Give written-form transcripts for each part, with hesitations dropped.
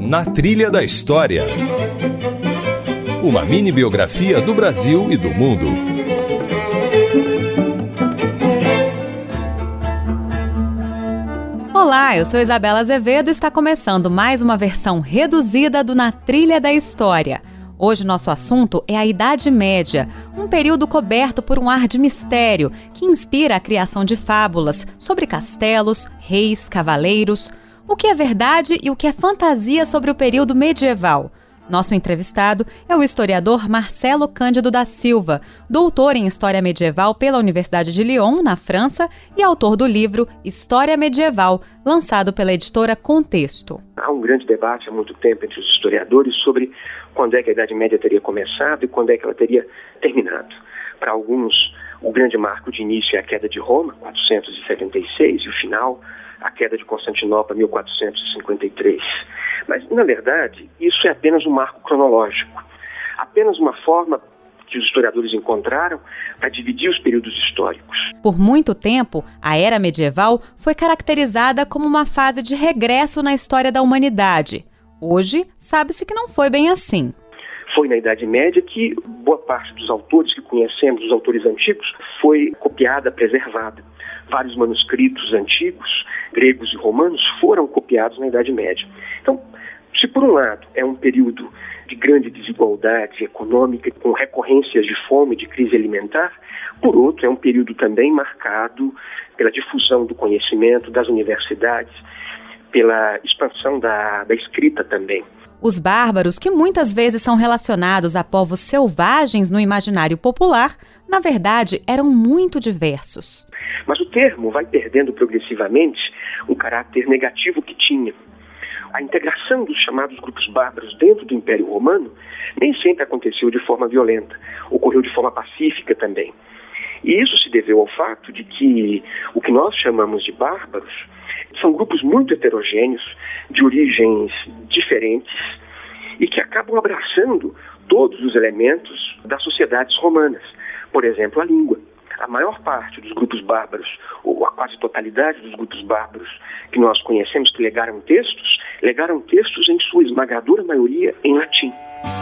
Na Trilha da História. Uma mini-biografia do Brasil e do mundo. Olá, eu sou Isabela Azevedo e está começando mais uma versão reduzida do Na Trilha da História. Hoje nosso assunto é a Idade Média, um período coberto por um ar de mistério que inspira a criação de fábulas sobre castelos, reis, cavaleiros, o que é verdade e o que é fantasia sobre o período medieval. Nosso entrevistado é o historiador Marcelo Cândido da Silva, doutor em História Medieval pela Universidade de Lyon, na França, e autor do livro História Medieval, lançado pela editora Contexto. Há um grande debate há muito tempo entre os historiadores sobre quando é que a Idade Média teria começado e quando é que ela teria terminado. Para alguns, o grande marco de início é a queda de Roma, 476, e o final, a queda de Constantinopla, 1453. Mas, na verdade, isso é apenas um marco cronológico, apenas uma forma que os historiadores encontraram para dividir os períodos históricos. Por muito tempo, a Era Medieval foi caracterizada como uma fase de regresso na história da humanidade. Hoje, sabe-se que não foi bem assim. Foi na Idade Média que boa parte dos autores que conhecemos, dos autores antigos, foi copiada, preservada. Vários manuscritos antigos, gregos e romanos, foram copiados na Idade Média. Então, se por um lado é um período de grande desigualdade econômica, com recorrências de fome, de crise alimentar, por outro é um período também marcado pela difusão do conhecimento das universidades, pela expansão da escrita também. Os bárbaros, que muitas vezes são relacionados a povos selvagens no imaginário popular, na verdade eram muito diversos. Mas o termo vai perdendo progressivamente o caráter negativo que tinha. A integração dos chamados grupos bárbaros dentro do Império Romano nem sempre aconteceu de forma violenta, ocorreu de forma pacífica também. E isso se deveu ao fato de que o que nós chamamos de bárbaros são grupos muito heterogêneos, de origens diferentes, e que acabam abraçando todos os elementos das sociedades romanas. Por exemplo, a língua. A maior parte dos grupos bárbaros, ou a quase totalidade dos grupos bárbaros que nós conhecemos que legaram textos em sua esmagadora maioria em latim.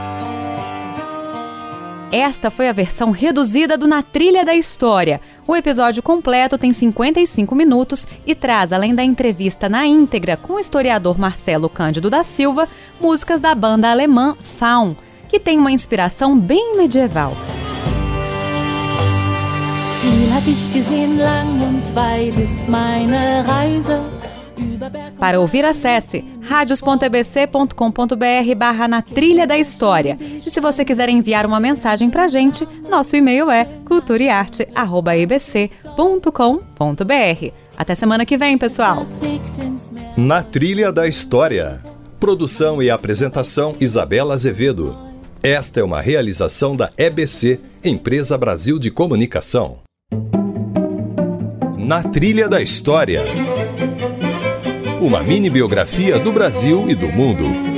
Esta foi a versão reduzida do Na Trilha da História. O episódio completo tem 55 minutos e traz, além da entrevista na íntegra com o historiador Marcelo Cândido da Silva, músicas da banda alemã Faun, que tem uma inspiração bem medieval. Para ouvir, acesse radios.ebc.com.br/na trilha da história. E se você quiser enviar uma mensagem pra gente, nosso e-mail é culturaearte@ebc.com.br. Até semana que vem, pessoal! Na Trilha da História. Produção e apresentação Isabela Azevedo. Esta é uma realização da EBC, Empresa Brasil de Comunicação. Na Trilha da História. Uma mini-biografia do Brasil e do mundo.